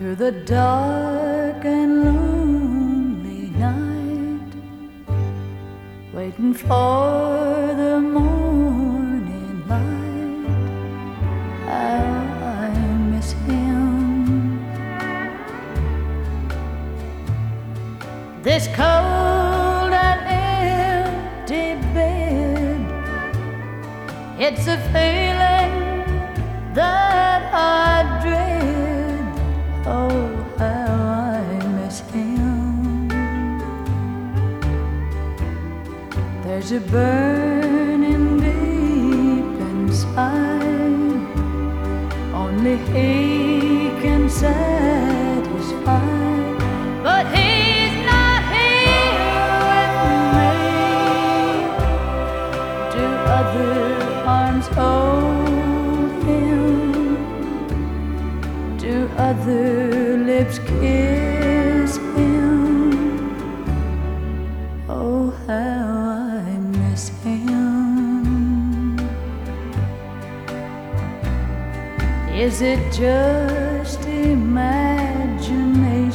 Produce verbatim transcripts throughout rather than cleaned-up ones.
Through the dark and lonely night, waiting for the morning light, how I miss him. This cold and empty bed, it's a feeling that I dread. Oh, how I miss him. There's a burning deep inside, only he can satisfy. But he's not here with me. Do other arms hold him? Do other lips kiss him? Oh, how I miss him. Is it just imagination,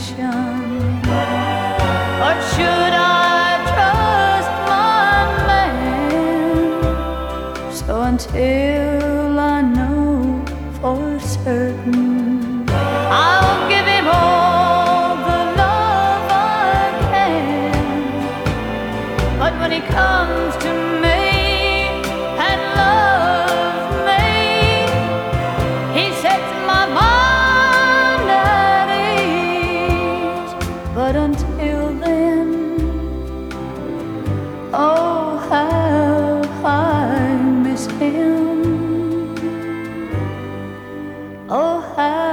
or should I trust my man? So until I know for certain, I'll give him all the love I can. But when he comes to me and loves me, he sets my mind at ease. But until then, oh, how I miss him. Oh, how